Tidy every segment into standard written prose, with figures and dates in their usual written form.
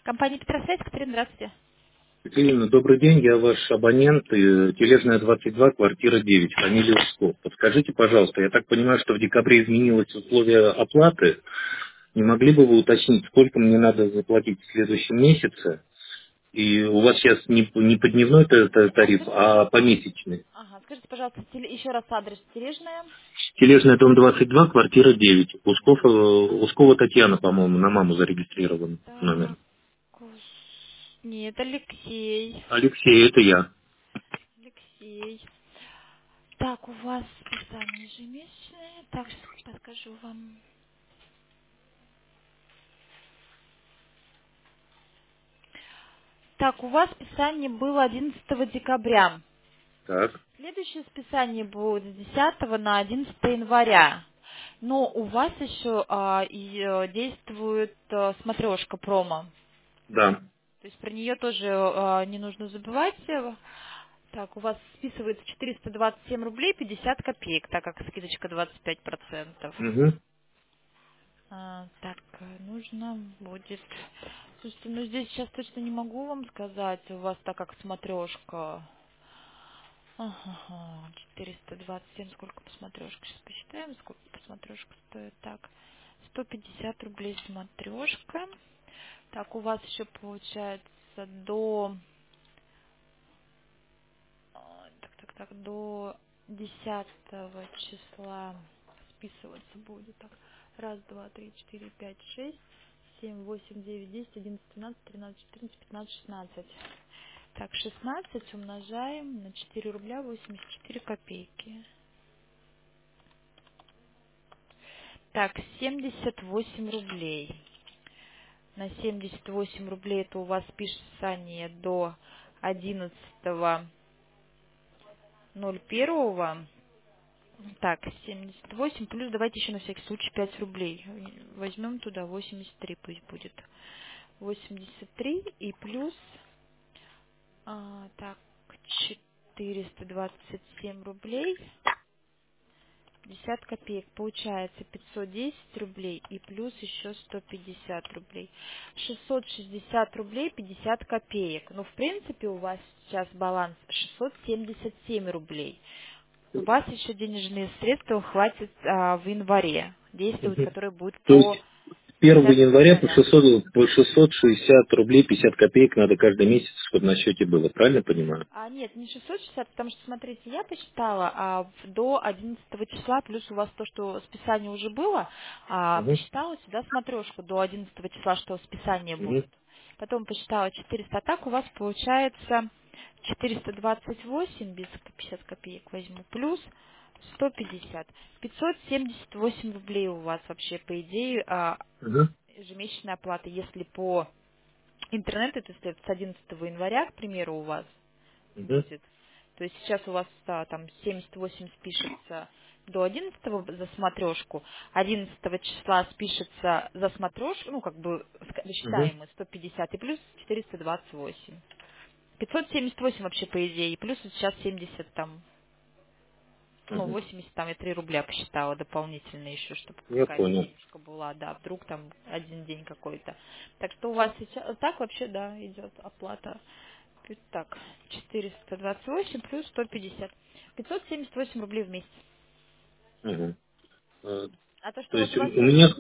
Компания Петросвязь, Катерина, здравствуйте. Екатерина, добрый день, я ваш абонент, Тележная 22, квартира 9, фамилия Усков. Подскажите, пожалуйста, я так понимаю, что в декабре изменилось условия оплаты. Не могли бы вы уточнить, сколько мне надо заплатить в следующем месяце? И у вас сейчас не по дневной А тариф, скажите, а помесячный. ага, скажите, пожалуйста, еще раз адрес Тележная. Тележная, дом 22, квартира 9. Ускова Татьяна, по-моему, на маму зарегистрирован номер. Так, нет, Алексей. Алексей, это я. Алексей. Так, у вас списание ежемесячное. Так, сейчас подскажу вам. Так, у вас списание было 11 декабря. Так, Следующее списание будет с 10 на 11 января. Но у вас еще действует смотрешка промо. да. То есть про нее тоже не нужно забывать. Так, у вас списывается 427 рублей 50 копеек, так как скидочка 25%. Угу. Так, нужно будет... Слушайте, ну здесь сейчас точно не могу вам сказать, у вас так как смотрешка. Ага, 427, сколько посмотрешка? Сейчас посчитаем, сколько посмотрешка стоит. Так, 150 рублей смотрешка. Так, у вас еще получается до... до 10 числа списываться будет. Так, раз, два, три, четыре, пять, шесть, семь, восемь, девять, десять, 11, 12, 13, 14, 15, 16. Так, 16 умножаем на 4 рубля 84 копейки. Так, 78 рублей. На 78 рублей это у вас списание до 11.01. Так, 78 плюс давайте еще на всякий случай 5 рублей. Возьмем туда 83 пусть будет. 83 и плюс, так, 427 рублей. 50 копеек. Получается 510 рублей и плюс еще 150 рублей. 660 рублей 50 копеек. Ну, в принципе, у вас сейчас баланс 677 рублей. У вас еще денежные средства хватит в январе, действовать, Мгм. которые будут То есть по 1 10 января января. по 660 рублей 50 копеек надо каждый месяц, чтобы на счете было. Правильно понимаю? Нет, не 660, потому что, смотрите, я посчитала, до 11 числа, плюс у вас то, что списание уже было, Угу. посчитала сюда смотрешку до 11 числа, что списание Угу. будет. Потом посчитала 400, а так у вас получается 428 без 50 копеек возьму, плюс 150. 578 рублей у вас вообще, по идее, Угу. ежемесячная оплата, если по интернету, то есть это с 11 января, к примеру, у вас Угу. будет. То есть сейчас у вас там 78 спишется до 11 за смотрешку, 11 числа спишется за смотрешку, ну, как бы Угу. считаем мы 150 и плюс 428. 578 вообще по идее, и плюс вот сейчас 70 там, ну, Угу. 80 там я 3 рубля посчитала дополнительно еще, чтобы Я какая-то понял. денежка была, да, вдруг там один день какой-то. Так что у вас сейчас, так вообще, да, идет оплата. Так, 428 плюс 150. 578 рублей в месяц. Угу. Э, А то, что То вот есть у вас у сейчас, меня...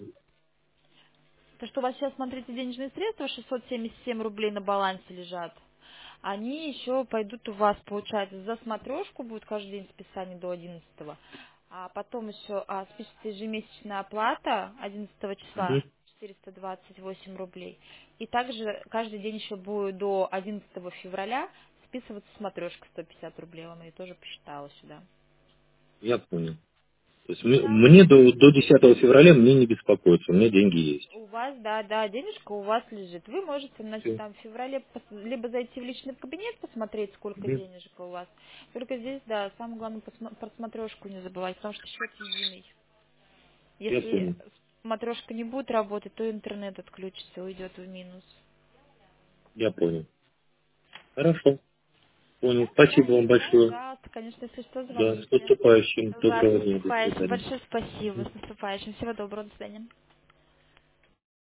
то, что у вас сейчас, смотрите, денежные средства, 677 рублей на балансе лежат, они еще пойдут у вас, получается, за смотрешку будет каждый день списание до 11. А потом еще спишется ежемесячная оплата 11 числа Угу. 428 рублей. И также каждый день еще будет до 11 февраля списываться смотрешка 150 рублей. Он ее тоже посчитала сюда. Я понял. То есть Хорошо? мне до 10 февраля мне не беспокоиться, у меня деньги есть. У вас, да, да, денежка у вас лежит. Вы можете, значит, Всё. там в феврале либо зайти в личный кабинет, посмотреть, сколько Мгм. денежек у вас. Только здесь, да, самое главное, про смотрешку не забывать, потому что счет единый. Я Если понял. смотрешка не будет работать, то интернет отключится, уйдет в минус. Я понял. Хорошо. Понял. Да, Спасибо вам хорошо, большое. пожалуйста, конечно, если что, Да, с звоните. наступающим. Вас с Доброго дня. До наступающим, свидания. большое спасибо, с наступающим. Всего доброго, до свидания.